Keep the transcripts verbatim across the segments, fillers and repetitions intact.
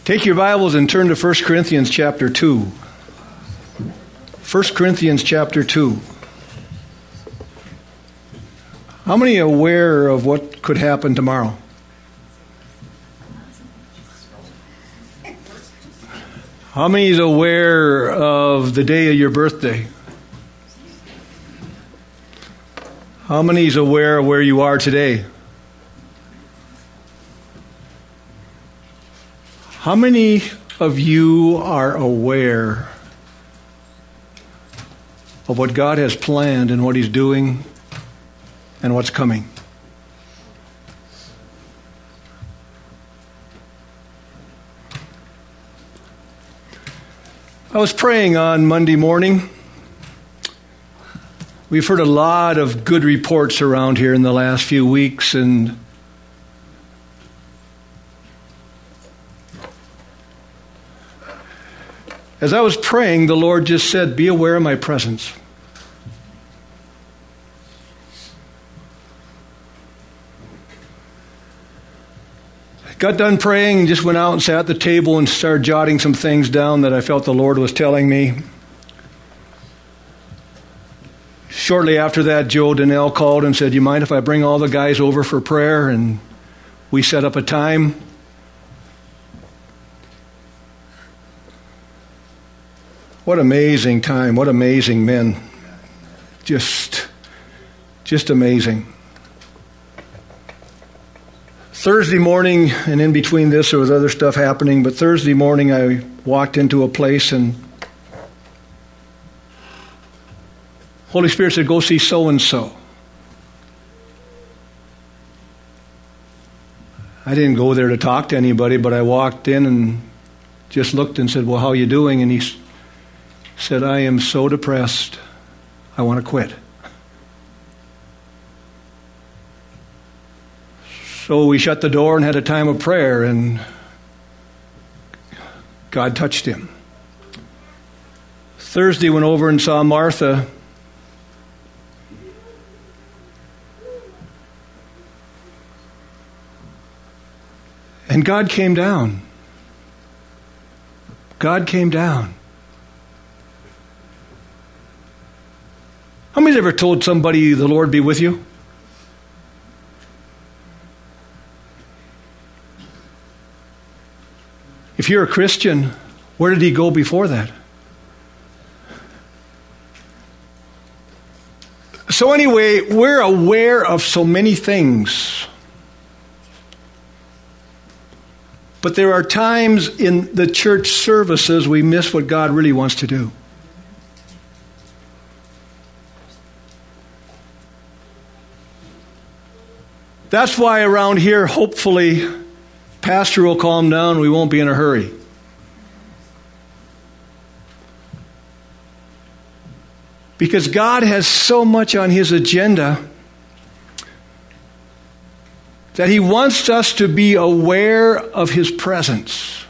Take your Bibles and turn to First Corinthians chapter two. First Corinthians chapter two. How many are aware of what could happen tomorrow? How many is aware of the day of your birthday? How many is aware of where you are today? How many of you are aware of what God has planned and what He's doing and what's coming? I was praying on Monday morning. We've heard a lot of good reports around here in the last few weeks, and as I was praying, the Lord just said, "Be aware of my presence." Got done praying and just went out and sat at the table and started jotting some things down that I felt the Lord was telling me. Shortly after that, Joe Donnell called and said, "You mind if I bring all the guys over for prayer?" And we set up a time. What amazing time. What amazing men. Just, just amazing. Thursday morning, and in between this there was other stuff happening, but Thursday morning I walked into a place and Holy Spirit said, "Go see so-and-so." I didn't go there to talk to anybody, but I walked in and just looked and said, "Well, how are you doing?" And he said, "I am so depressed, I want to quit." So we shut the door and had a time of prayer, and God touched him. Thursday went over and saw Martha. And God came down. God came down. How many's ever told somebody, "The Lord be with you"? If you're a Christian, where did He go before that? So anyway, we're aware of so many things. But there are times in the church services we miss what God really wants to do. That's why around here, hopefully, Pastor will calm down. We won't be in a hurry. Because God has so much on His agenda that He wants us to be aware of His presence.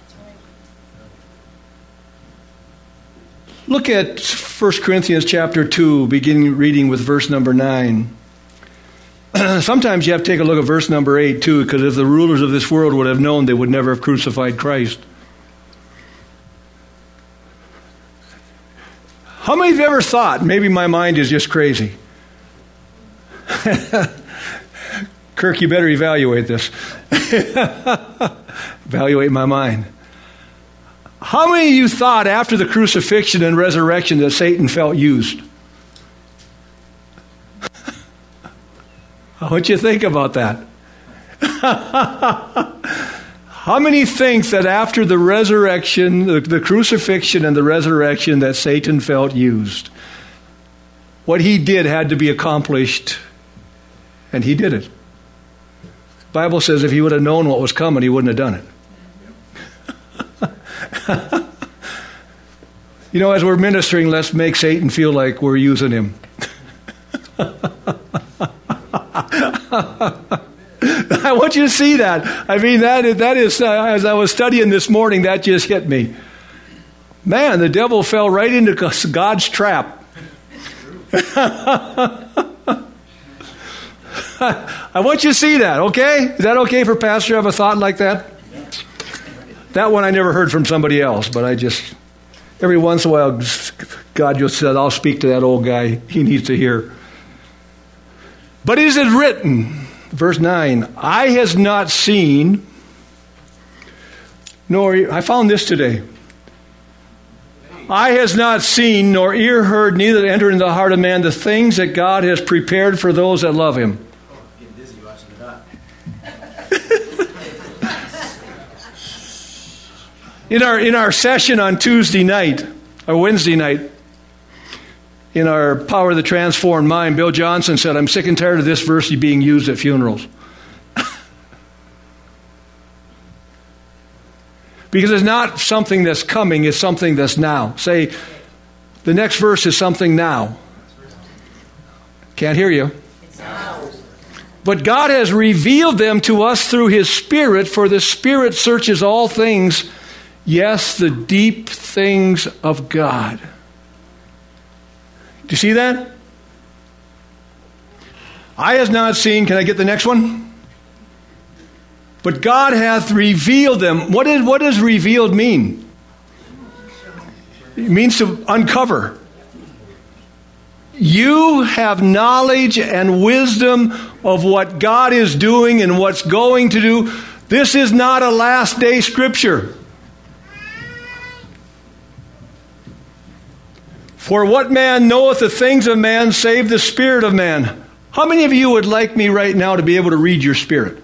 Look at First Corinthians chapter two, beginning reading with verse number nine. Sometimes you have to take a look at verse number eight too, because if the rulers of this world would have known, they would never have crucified Christ. How many have ever thought, maybe my mind is just crazy? Kirk, you better evaluate this. Evaluate my mind. How many of you thought after the crucifixion and resurrection that Satan felt used? I want you to think about that. How many think that after the resurrection, the, the crucifixion and the resurrection, that Satan felt used? What he did had to be accomplished, and he did it. The Bible says if he would have known what was coming, he wouldn't have done it. You know, as we're ministering, let's make Satan feel like we're using him. I want you to see that. I mean, that is, that is uh, as I was studying this morning, that just hit me. Man, the devil fell right into God's trap. I want you to see that, okay? Is that okay for Pastor to have a thought like that? That one I never heard from somebody else, but I just, every once in a while, God just said, I'll speak to that old guy. He needs to hear. But is it written, verse nine, eye has not seen, nor, I found this today. Eye has not seen, nor ear heard, neither enter into the heart of man the things that God has prepared for those that love him. Get busy watching it up. In our in our session on Tuesday night, or Wednesday night, in our Power of the Transformed Mind, Bill Johnson said, I'm sick and tired of this verse being used at funerals. Because it's not something that's coming, it's something that's now. Say, the next verse is something now. Can't hear you. But God has revealed them to us through his Spirit, for the Spirit searches all things, yes, the deep things of God. Do you see that? Eye has not seen. Can I get the next one? But God hath revealed them. What, is, what does revealed mean? It means to uncover. You have knowledge and wisdom of what God is doing and what's going to do. This is not a last day scripture. For what man knoweth the things of man save the spirit of man? How many of you would like me right now to be able to read your spirit?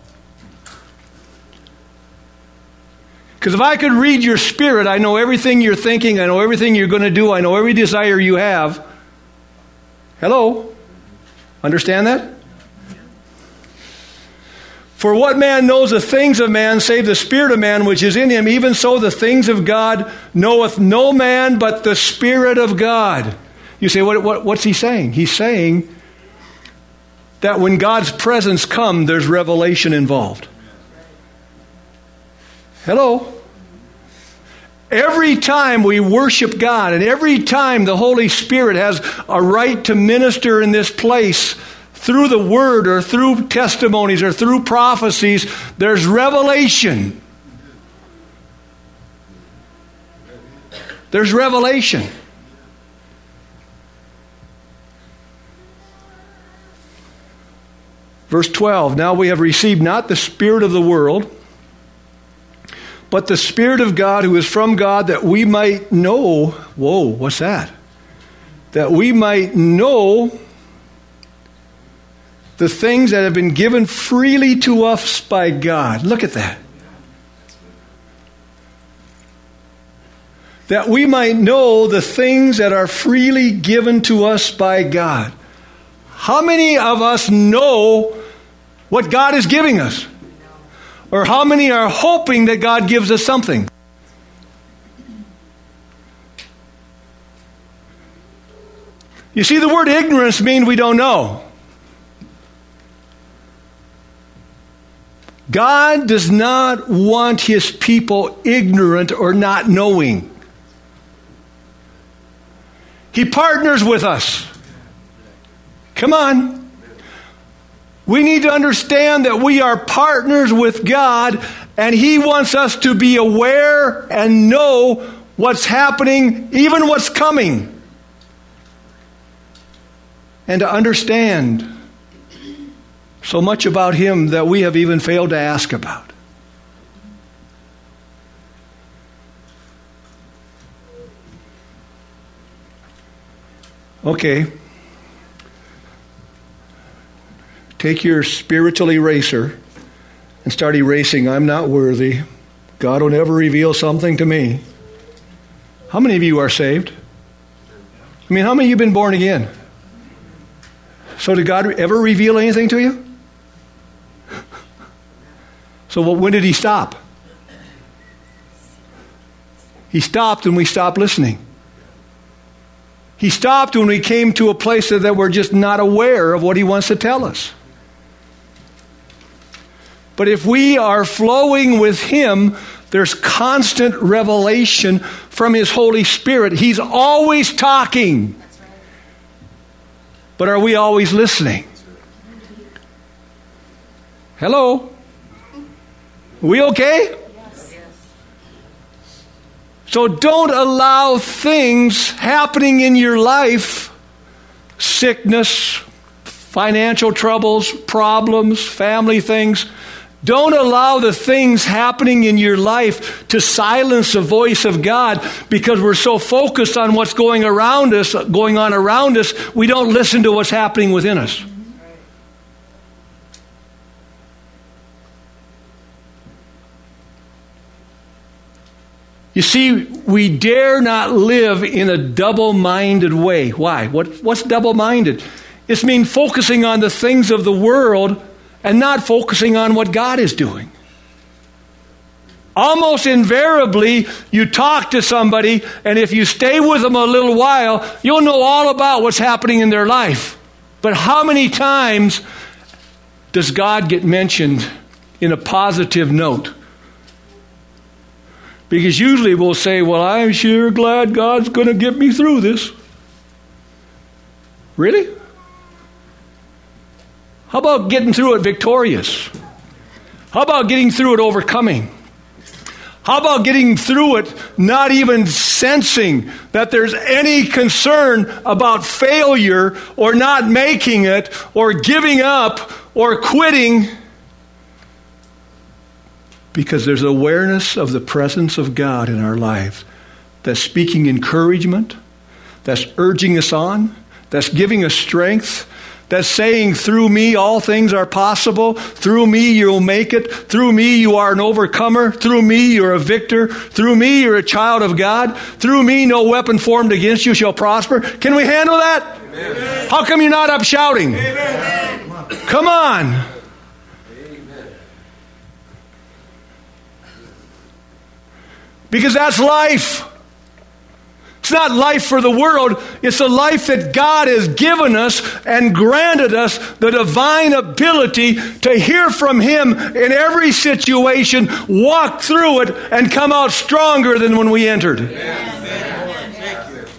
Because if I could read your spirit, I know everything you're thinking, I know everything you're going to do, I know every desire you have. Hello? Understand that? For what man knows the things of man, save the spirit of man which is in him, even so the things of God knoweth no man but the Spirit of God. You say, what, what, what's he saying? He's saying that when God's presence comes, there's revelation involved. Hello? Every time we worship God and every time the Holy Spirit has a right to minister in this place through the Word or through testimonies or through prophecies, there's revelation. There's revelation. Verse twelve, now we have received not the spirit of the world, but the Spirit of God who is from God, that we might know, whoa, what's that? That we might know the things that have been given freely to us by God. Look at that. That we might know the things that are freely given to us by God. How many of us know what God is giving us? Or how many are hoping that God gives us something? You see, the word ignorance means we don't know. God does not want his people ignorant or not knowing. He partners with us. Come on. We need to understand that we are partners with God, and he wants us to be aware and know what's happening, even what's coming, and to understand so much about him that we have even failed to ask about. Okay. Take your spiritual eraser and start erasing, I'm not worthy. God will never reveal something to me. How many of you are saved? I mean, how many of you have been born again? So did God ever reveal anything to you? So when did he stop? He stopped when we stopped listening. He stopped when we came to a place that we're just not aware of what he wants to tell us. But if we are flowing with him, there's constant revelation from his Holy Spirit. He's always talking. But are we always listening? Hello? Are we okay? So don't allow things happening in your life, sickness, financial troubles, problems, family things. Don't allow the things happening in your life to silence the voice of God, because we're so focused on what's going around us, going on around us, we don't listen to what's happening within us. You see, we dare not live in a double-minded way. Why? What, what's double-minded? It's mean focusing on the things of the world and not focusing on what God is doing. Almost invariably, you talk to somebody, and if you stay with them a little while, you'll know all about what's happening in their life. But how many times does God get mentioned in a positive note? Because usually we'll say, well, I'm sure glad God's going to get me through this. Really? How about getting through it victorious? How about getting through it overcoming? How about getting through it not even sensing that there's any concern about failure or not making it or giving up or quitting? Because there's awareness of the presence of God in our life that's speaking encouragement, that's urging us on, that's giving us strength, that's saying, through me all things are possible, through me you'll make it, through me you are an overcomer, through me you're a victor, through me you're a child of God, through me no weapon formed against you shall prosper. Can we handle that? Amen. How come you're not up shouting? Amen. Come on. Because that's life. It's not life for the world. It's a life that God has given us and granted us the divine ability to hear from Him in every situation, walk through it, and come out stronger than when we entered. Yes. Thank you.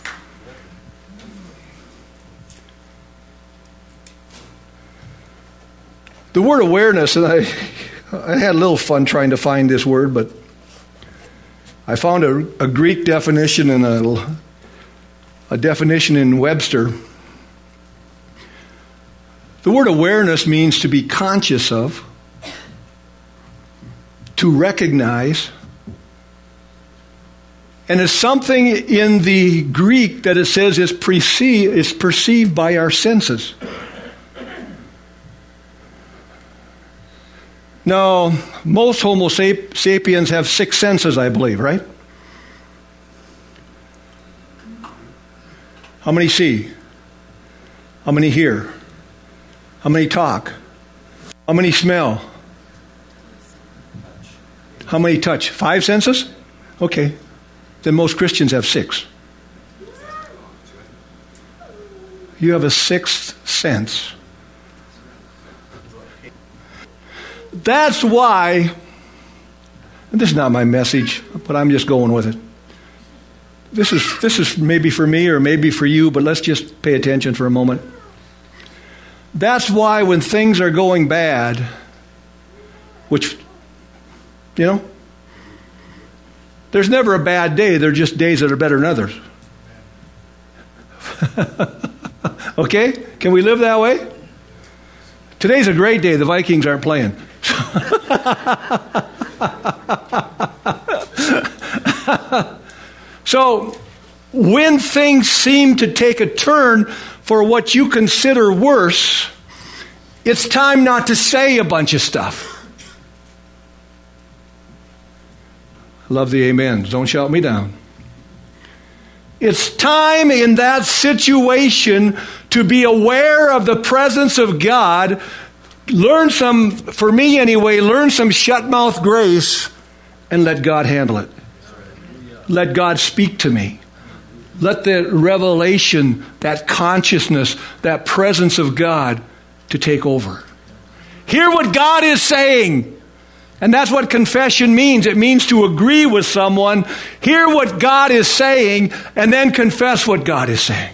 The word awareness, and I, I had a little fun trying to find this word, but I found a, a Greek definition and a, a definition in Webster. The word awareness means to be conscious of, to recognize, and it's something in the Greek that it says is, perceived, is perceived by our senses. Now, most Homo sapiens have six senses, I believe, right? How many see? How many hear? How many talk? How many smell? How many touch? Five senses? Okay. Then most Christians have six. You have a sixth sense. That's why, and this is not my message, but I'm just going with it. This is this is maybe for me or maybe for you, but let's just pay attention for a moment. That's why when things are going bad, which, you know, there's never a bad day. There are just days that are better than others. Okay? Can we live that way? Today's a great day. The Vikings aren't playing. So, when things seem to take a turn for what you consider worse, it's time not to say a bunch of stuff. Love the amens. Don't shout me down. It's time in that situation to be aware of the presence of God. Learn some, for me anyway, learn some shut-mouth grace and let God handle it. Let God speak to me. Let the revelation, that consciousness, that presence of God to take over. Hear what God is saying. And that's what confession means. It means to agree with someone, hear what God is saying, and then confess what God is saying.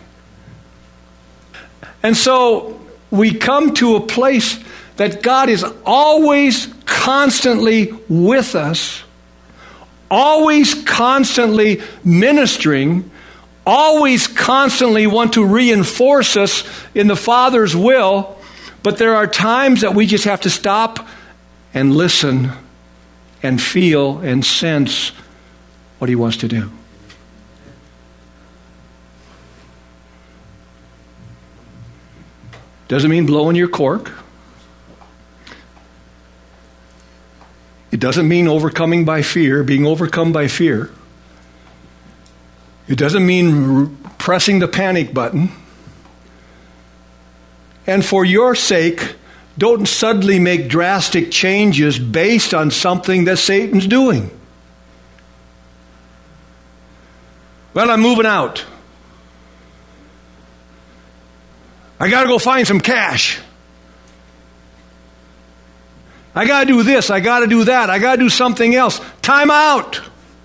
And so we come to a place that God is always constantly with us, always constantly ministering, always constantly want to reinforce us in the Father's will, but there are times that we just have to stop and listen and feel and sense what He wants to do. Doesn't mean blowing your cork. It doesn't mean overcoming by fear, being overcome by fear. It doesn't mean pressing the panic button. And for your sake, don't suddenly make drastic changes based on something that Satan's doing. Well, I'm moving out. I got to go find some cash. I got to do this. I got to do that. I got to do something else. Time out.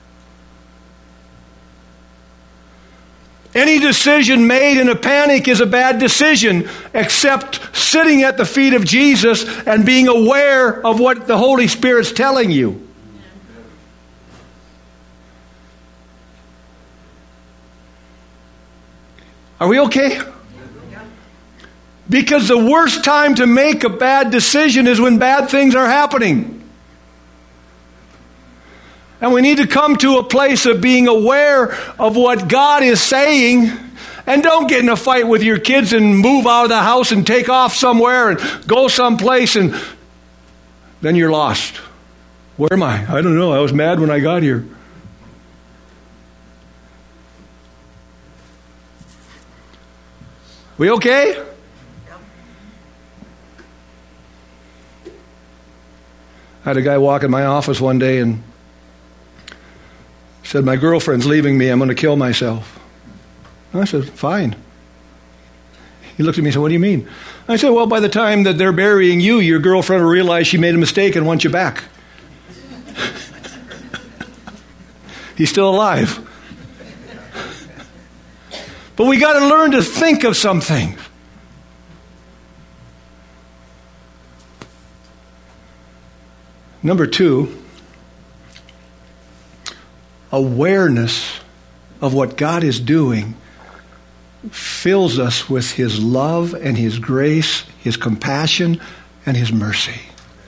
Any decision made in a panic is a bad decision, except sitting at the feet of Jesus and being aware of what the Holy Spirit's telling you. Are we okay? Because the worst time to make a bad decision is when bad things are happening. And we need to come to a place of being aware of what God is saying. And don't get in a fight with your kids and move out of the house and take off somewhere and go someplace and then you're lost. Where am I? I don't know. I was mad when I got here. We okay? I had a guy walk in my office one day and said, my girlfriend's leaving me. I'm going to kill myself. I said, fine. He looked at me and said, what do you mean? I said, well, by the time that they're burying you, your girlfriend will realize she made a mistake and wants you back. He's still alive. But we got to learn to think of something. Number two, awareness of what God is doing fills us with His love and His grace, His compassion, and His mercy.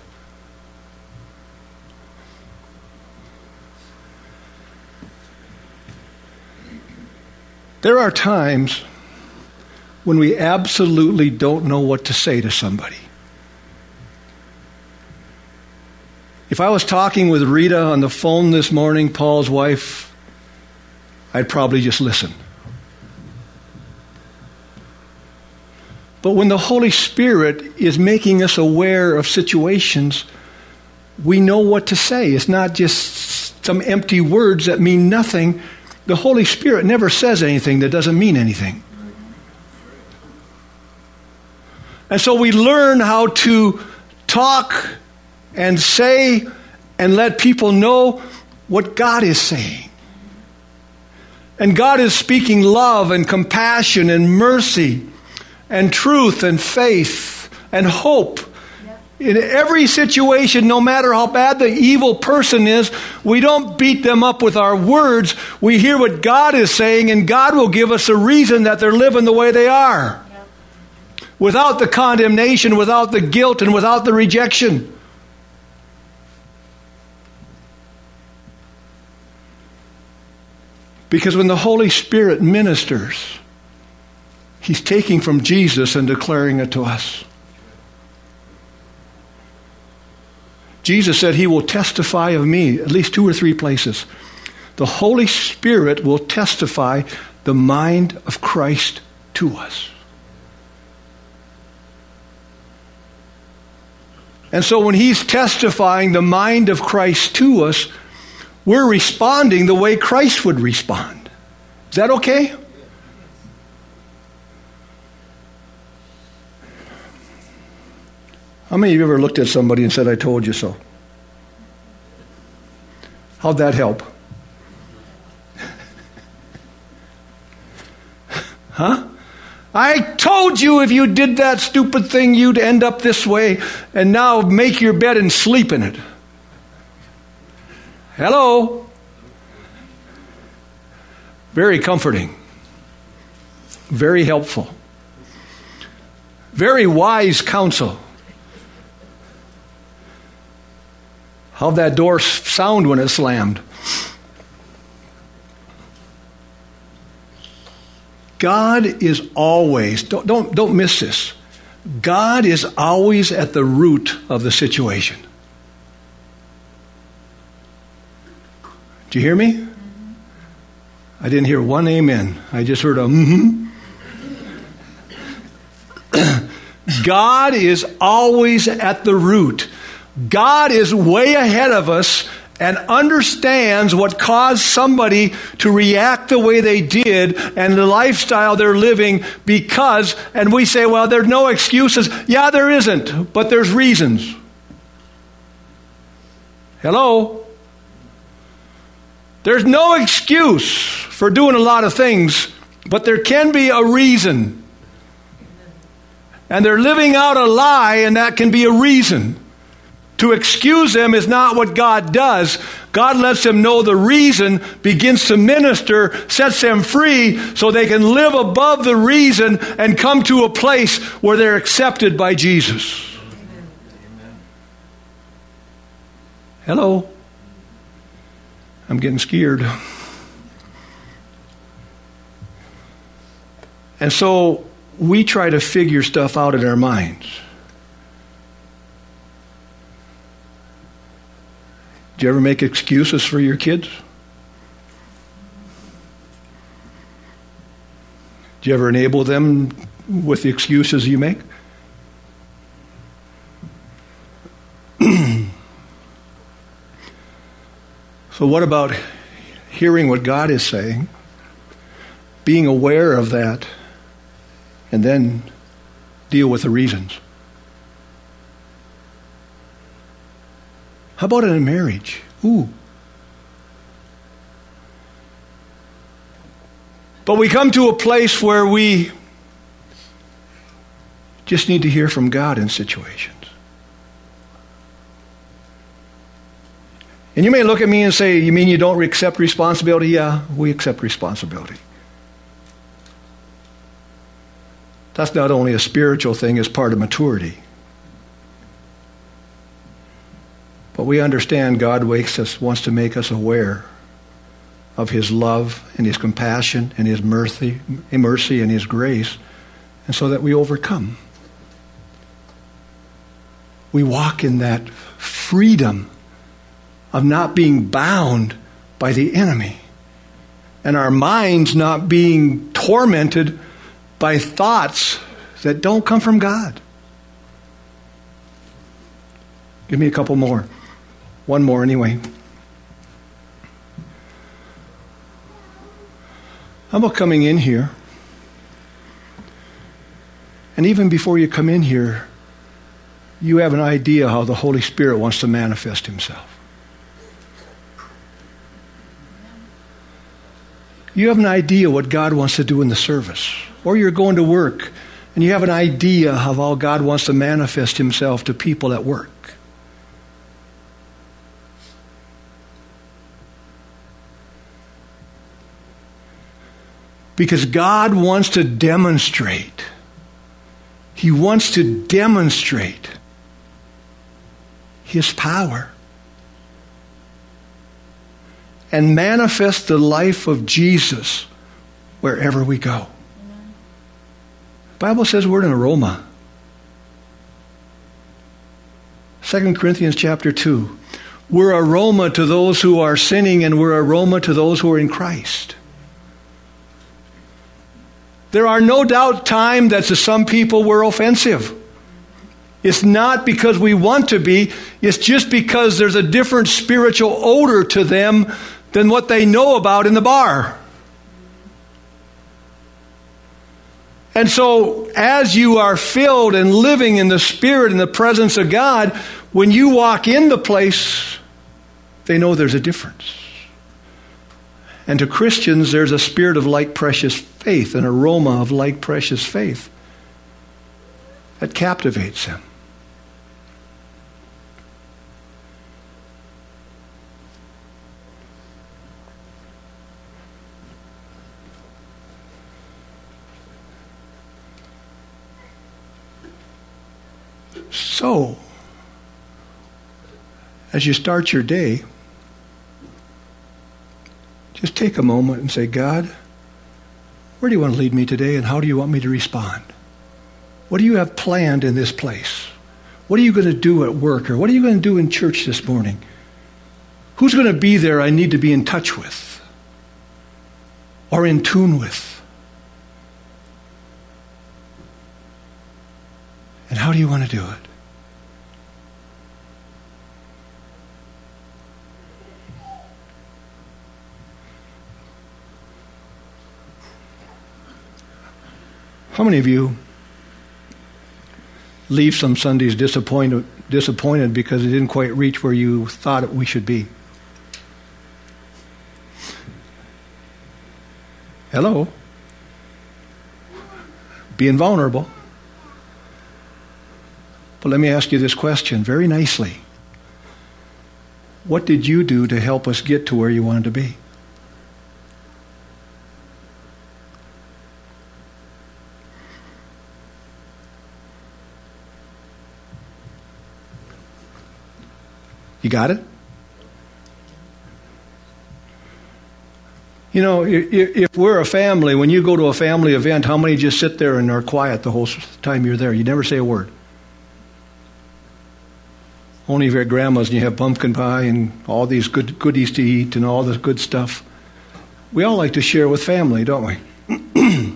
There are times when we absolutely don't know what to say to somebody. If I was talking with Rita on the phone this morning, Paul's wife, I'd probably just listen. But when the Holy Spirit is making us aware of situations, we know what to say. It's not just some empty words that mean nothing. The Holy Spirit never says anything that doesn't mean anything. And so we learn how to talk and say and let people know what God is saying. And God is speaking love and compassion and mercy and truth and faith and hope. In every situation, no matter how bad the evil person is, we don't beat them up with our words. We hear what God is saying, and God will give us a reason that they're living the way they are. Without the condemnation, without the guilt, and without the rejection. Because when the Holy Spirit ministers, He's taking from Jesus and declaring it to us. Jesus said He will testify of me, at least two or three places. The Holy Spirit will testify the mind of Christ to us. And so when He's testifying the mind of Christ to us, we're responding the way Christ would respond. Is that okay? How many of you ever looked at somebody and said, I told you so? How'd that help? Huh? I told you if you did that stupid thing, you'd end up this way, and now make your bed and sleep in it. Hello? Very comforting. Very helpful. Very wise counsel. How'd that door sound when it slammed? God is always, don't, don't, don't miss this. God is always at the root of the situation. Do you hear me? I didn't hear one amen. I just heard a mm-hmm. God is always at the root. God is way ahead of us and understands what caused somebody to react the way they did and the lifestyle they're living because, and we say, well, there's no excuses. Yeah, there isn't, but there's reasons. Hello? There's no excuse for doing a lot of things, but there can be a reason. And they're living out a lie, and that can be a reason. To excuse them is not what God does. God lets them know the reason, begins to minister, sets them free so they can live above the reason and come to a place where they're accepted by Jesus. Amen. Hello? I'm getting scared. And so we try to figure stuff out in our minds. Do you ever make excuses for your kids? Do you ever enable them with the excuses you make? So what about hearing what God is saying, being aware of that, and then deal with the reasons? How about in a marriage? Ooh. But we come to a place where we just need to hear from God in situations. And you may look at me and say, you mean you don't accept responsibility? Yeah, we accept responsibility. That's not only a spiritual thing, it's part of maturity. But we understand God wakes us, wants to make us aware of His love and His compassion and His mercy, mercy and His grace, and so that we overcome. We walk in that freedom of not being bound by the enemy, and our minds not being tormented by thoughts that don't come from God. Give me a couple more. One more anyway. How about coming in here? And even before you come in here, you have an idea how the Holy Spirit wants to manifest Himself. You have an idea what God wants to do in the service. Or you're going to work and you have an idea of how God wants to manifest Himself to people at work. Because God wants to demonstrate. He wants to demonstrate His power. And manifest the life of Jesus wherever we go. The Bible says we're an aroma. Second Corinthians chapter two. We're aroma to those who are sinning, and we're aroma to those who are in Christ. There are no doubt times that to some people we're offensive. It's not because we want to be. It's just because there's a different spiritual odor to them than what they know about in the bar. And so as you are filled and living in the Spirit and the presence of God, when you walk in the place, they know there's a difference. And to Christians, there's a spirit of like precious faith, an aroma of like precious faith that captivates them. So, as you start your day, just take a moment and say, God, where do you want to lead me today, and how do you want me to respond? What do you have planned in this place? What are you going to do at work, or what are you going to do in church this morning? Who's going to be there I need to be in touch with or in tune with? And how do you want to do it? How many of you leave some Sundays disappointed, disappointed because it didn't quite reach where you thought we should be? Hello? Being vulnerable. But let me ask you this question very nicely. What did you do to help us get to where you wanted to be? You got it? You know, if we're a family, when you go to a family event, how many just sit there and are quiet the whole time you're there? You never say a word. Only if you're at grandma's and you have pumpkin pie and all these good goodies to eat and all this good stuff. We all like to share with family, don't we?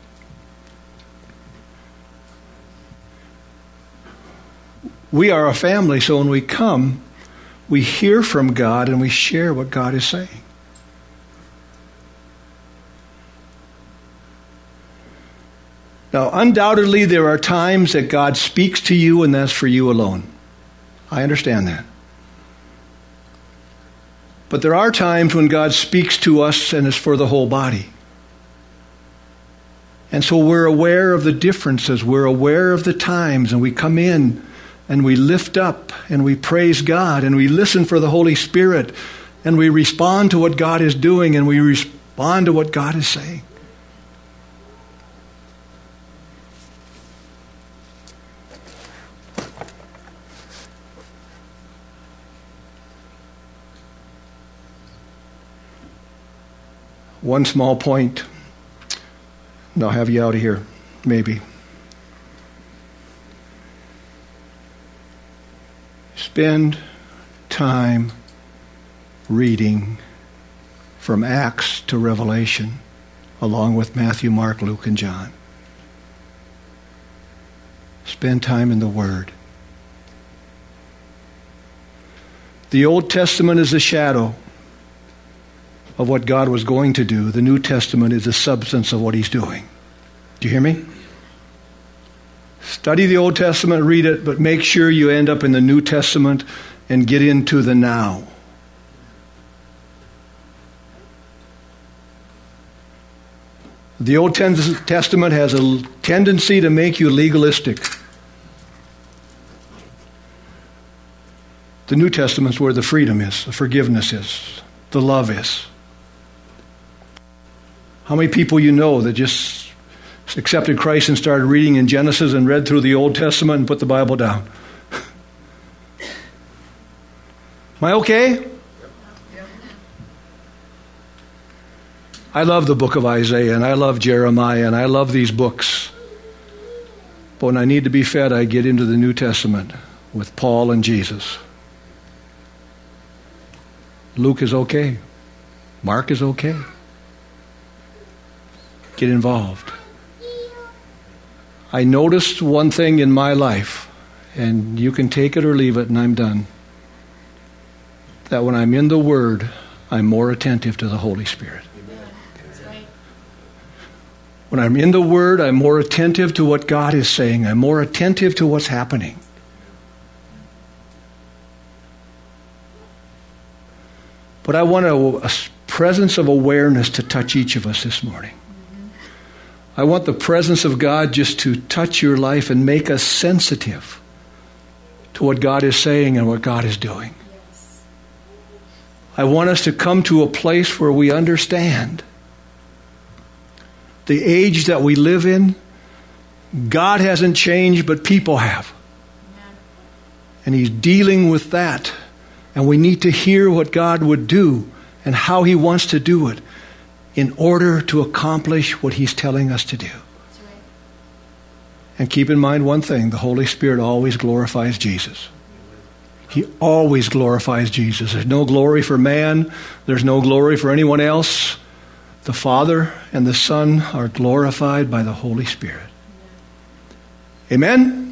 We are a family, so when we come, we hear from God and we share what God is saying. Now, undoubtedly, there are times that God speaks to you, and that's for you alone. I understand that. But there are times when God speaks to us and it's for the whole body. And so we're aware of the differences. We're aware of the times, and we come in and we lift up and we praise God and we listen for the Holy Spirit and we respond to what God is doing and we respond to what God is saying. One small point, and I'll have you out of here, maybe. Spend time reading from Acts to Revelation, along with Matthew, Mark, Luke, and John. Spend time in the Word. The Old Testament is a shadow of what God was going to do. The New Testament is the substance of what He's doing. Do you hear me? Study the Old Testament, read it, but make sure you end up in the New Testament and get into the now. The Old Testament has a tendency to make you legalistic. The New Testament is where the freedom is, the forgiveness is, the love is. How many people you know that just accepted Christ and started reading in Genesis and read through the Old Testament and put the Bible down? Am I okay? I love the book of Isaiah and I love Jeremiah and I love these books. But when I need to be fed, I get into the New Testament with Paul and Jesus. Luke is okay. Mark is okay. Get involved. I noticed one thing in my life, and you can take it or leave it, and I'm done. That when I'm in the Word, I'm more attentive to the Holy Spirit. When I'm in the Word, I'm more attentive to what God is saying. I'm more attentive to what's happening. But I want a, a presence of awareness to touch each of us this morning. I want the presence of God just to touch your life and make us sensitive to what God is saying and what God is doing. Yes. I want us to come to a place where we understand the age that we live in. God hasn't changed, but people have. And he's dealing with that. And we need to hear what God would do and how he wants to do it in order to accomplish what he's telling us to do. That's right. And keep in mind one thing, the Holy Spirit always glorifies Jesus. He always glorifies Jesus. There's no glory for man. There's no glory for anyone else. The Father and the Son are glorified by the Holy Spirit. Amen?